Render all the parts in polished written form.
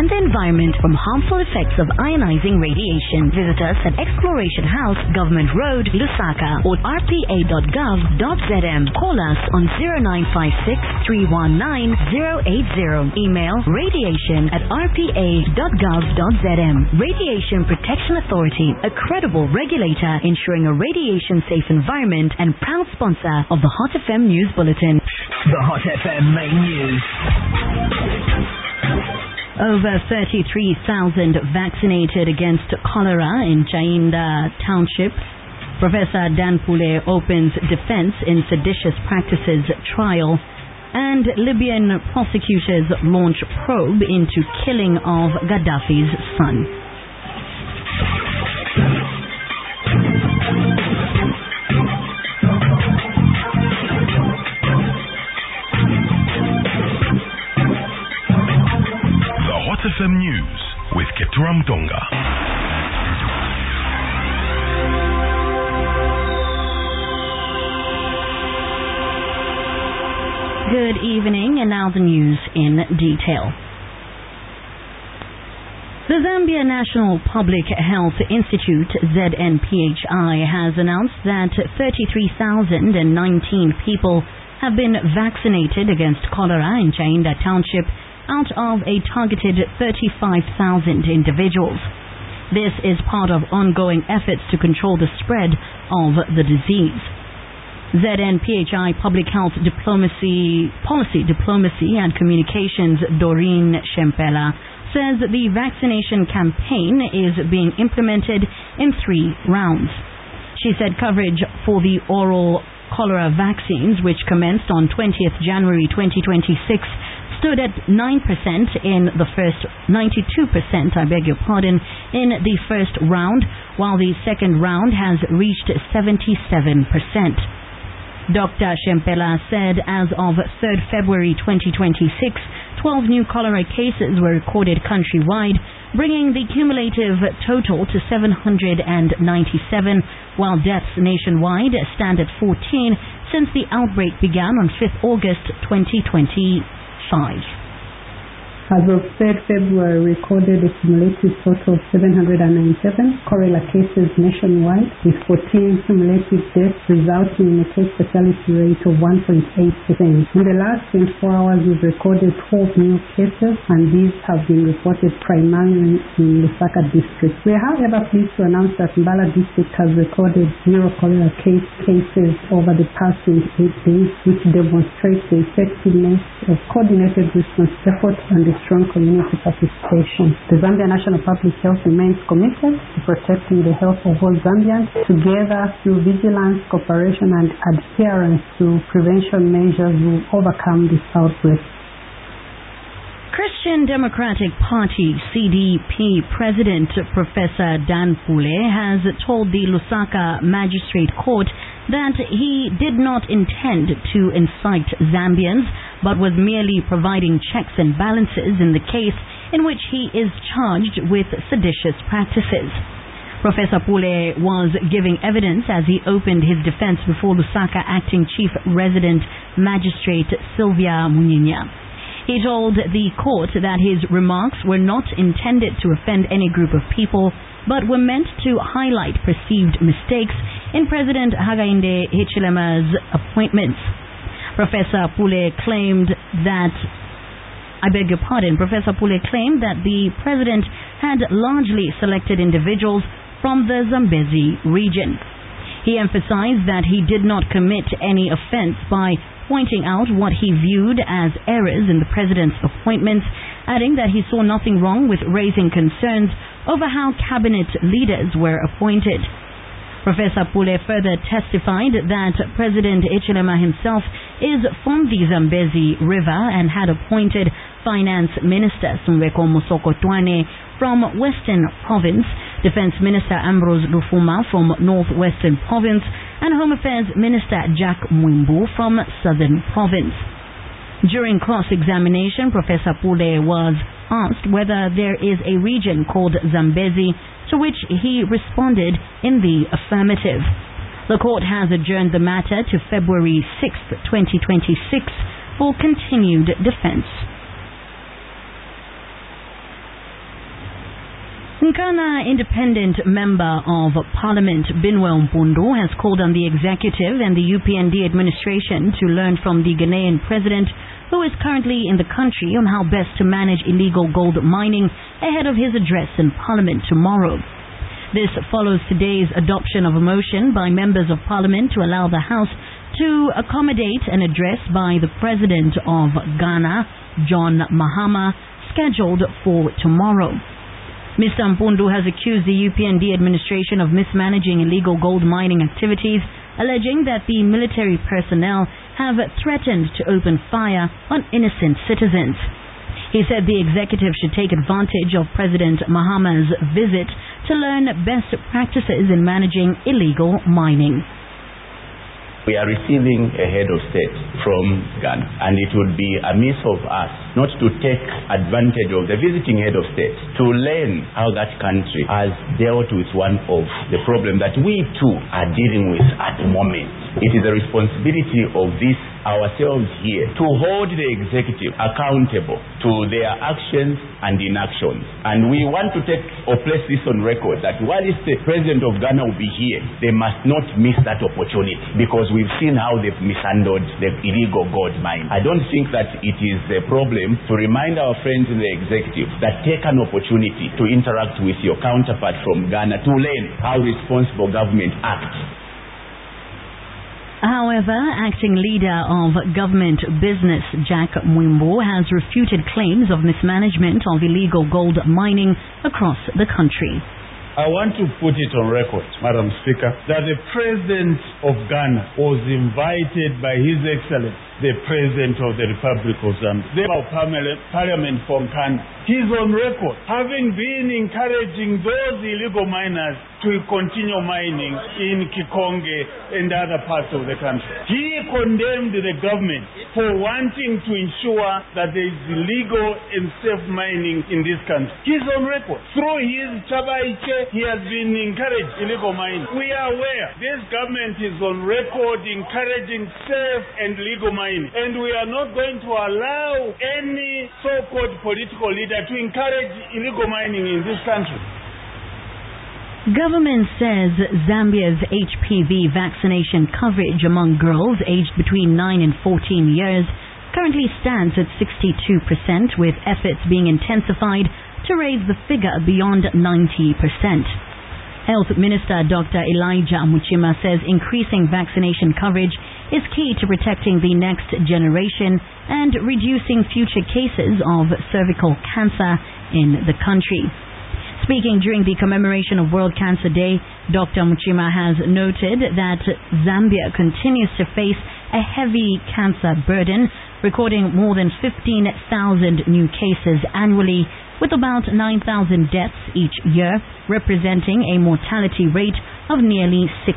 and the environment from harmful effects of ionizing radiation. Visit us at Exploration House, Government Road, Lusaka, or rpa.gov.zm. Call us on 0956-319-080. Email radiation@rpa.gov.zm. Radiation Protection Authority, a credible regulator ensuring a radiation-safe environment and proud sponsor of the Hot FM News Bulletin. The Hot FM main news. Over 33,000 vaccinated against cholera in Chainda Township. Professor Dan Pule opens defense in seditious practices trial. And Libyan prosecutors launch probe into killing of Gaddafi's son. FM News with Ketura Mtonga. Good evening, and now the news in detail. The Zambia National Public Health Institute, ZNPHI, has announced that 33,019 people have been vaccinated against cholera in Chainda Township out of a targeted 35,000 individuals. This is part of ongoing efforts to control the spread of the disease. ZNPHI Public Health Policy Diplomacy and Communications Doreen Shempela says that the vaccination campaign is being implemented in 3 rounds. She said coverage for the oral cholera vaccines, which commenced on 20th January 2026, stood at 9% in the first, 92%, in the first round, while the second round has reached 77%. Dr. Shempela said as of 3rd February 2026, 12 new cholera cases were recorded countrywide, bringing the cumulative total to 797, while deaths nationwide stand at 14 since the outbreak began on 5th August 2025. As of 3rd February, recorded a cumulative total of 797 cholera cases nationwide, with 14 cumulative deaths, resulting in a case fatality rate of 1.8%. In the last 24 hours, we've recorded 12 new cases, and these have been reported primarily in Lusaka district. We are, however, pleased to announce that Mbala district has recorded 0 cholera cases over the past 28 days, which demonstrates the effectiveness of coordinated response efforts and the strong community participation. The Zambia National Public Health remains committed to protecting the health of all Zambians, together through vigilance, cooperation, and adherence to prevention measures will overcome this outbreak. Christian Democratic Party CDP President Professor Dan Pule has told the Lusaka Magistrate Court that he did not intend to incite Zambians, but was merely providing checks and balances in the case in which he is charged with seditious practices. Professor Pule was giving evidence as he opened his defense before Lusaka Acting Chief Resident Magistrate Sylvia Munyinya. He told the court that his remarks were not intended to offend any group of people, but were meant to highlight perceived mistakes in President Hakainde Hichilema's appointments. Professor Pule claimed that the president had largely selected individuals from the Zambezi region. He emphasized that he did not commit any offense by pointing out what he viewed as errors in the president's appointments, adding that he saw nothing wrong with raising concerns over how cabinet leaders were appointed. Professor Pule further testified that President Hichilema himself is from the Zambezi River and had appointed Finance Minister Sumweko Musokotwane from Western Province, Defense Minister Ambrose Lufuma from Northwestern Province, and Home Affairs Minister Jack Mwimbu from Southern Province. During cross-examination, Professor Pule was asked whether there is a region called Zambezi, to which he responded in the affirmative. The court has adjourned the matter to February 6, 2026 for continued defense. Nkana Independent Member of Parliament Binwell Mpundu has called on the executive and the UPND administration to learn from the Ghanaian president, who is currently in the country, on how best to manage illegal gold mining ahead of his address in Parliament tomorrow. This follows today's adoption of a motion by members of Parliament to allow the House to accommodate an address by the President of Ghana, John Mahama, scheduled for tomorrow. Mr. Mpundu has accused the UPND administration of mismanaging illegal gold mining activities, alleging that the military personnel have threatened to open fire on innocent citizens. He said the executive should take advantage of President Mahama's visit to learn best practices in managing illegal mining. We are receiving a head of state from Ghana, and it would be amiss of us not to take advantage of the visiting head of state to learn how that country has dealt with one of the problems that we too are dealing with at the moment. It is the responsibility of ourselves here to hold the executive accountable to their actions and inactions. And we want to take or place this on record that while the president of Ghana will be here, they must not miss that opportunity, because we've seen how they've mishandled the illegal gold mine. I don't think that it is a problem to remind our friends in the executive that take an opportunity to interact with your counterpart from Ghana to learn how responsible government acts. However, acting leader of government business Jack Mwimbo has refuted claims of mismanagement of illegal gold mining across the country. I want to put it on record, Madam Speaker, that the President of Ghana was invited by His Excellency, the President of the Republic of Zambia, the Parliament from Ghana. He's on record having been encouraging those illegal miners to continue mining in Kikonge and other parts of the country. He condemned the government for wanting to ensure that there is legal and safe mining in this country. He's on record. Through his Chabaiche, he has been encouraging illegal mining. We are aware this government is on record encouraging safe and legal mining, and we are not going to allow any so-called political leader to encourage illegal mining in this country. Government says Zambia's HPV vaccination coverage among girls aged between 9 and 14 years currently stands at 62%, with efforts being intensified to raise the figure beyond 90%. Health Minister Dr. Elijah Muchima says increasing vaccination coverage is key to protecting the next generation and reducing future cases of cervical cancer in the country. Speaking during the commemoration of World Cancer Day, Dr. Muchima has noted that Zambia continues to face a heavy cancer burden, recording more than 15,000 new cases annually, with about 9,000 deaths each year, representing a mortality rate of nearly 60%.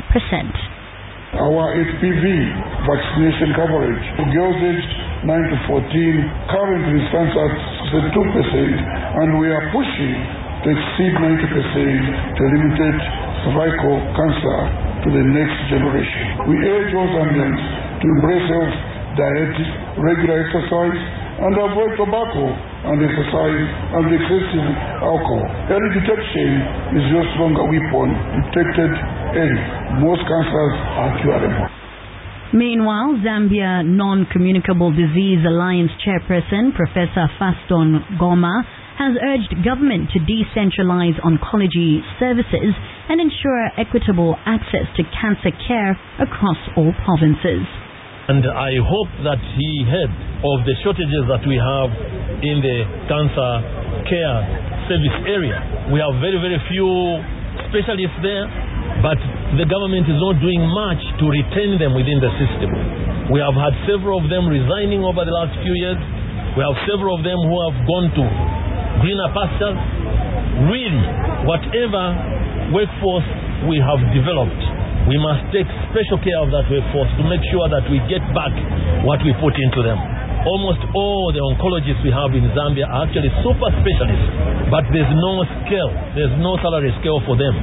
Our HPV vaccination coverage for girls aged 9 to 14 currently stands at 2%, and we are pushing to exceed 90% to eliminate cervical cancer to the next generation. We urge all Zambians to embrace health, diet, regular exercise, and avoid tobacco and exercise and excessive alcohol. Early detection is your stronger weapon. Detected early, most cancers are curable. Meanwhile, Zambia Non-Communicable Disease Alliance chairperson Professor Faston Goma has urged government to decentralize oncology services and ensure equitable access to cancer care across all provinces. And I hope that he heard of the shortages that we have in the cancer care service area. We have very, very few specialists there, but the government is not doing much to retain them within the system. We have had several of them resigning over the last few years. We have several of them who have gone to greener pastures. Really, whatever workforce we have developed, we must take special care of that workforce to make sure that we get back what we put into them. Almost all the oncologists we have in Zambia are actually super specialists, but there's no scale, there's no salary scale for them.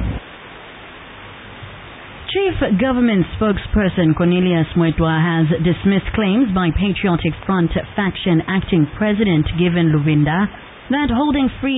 Chief Government Spokesperson Cornelius Mwetwa has dismissed claims by Patriotic Front faction acting president Given Luvinda that holding free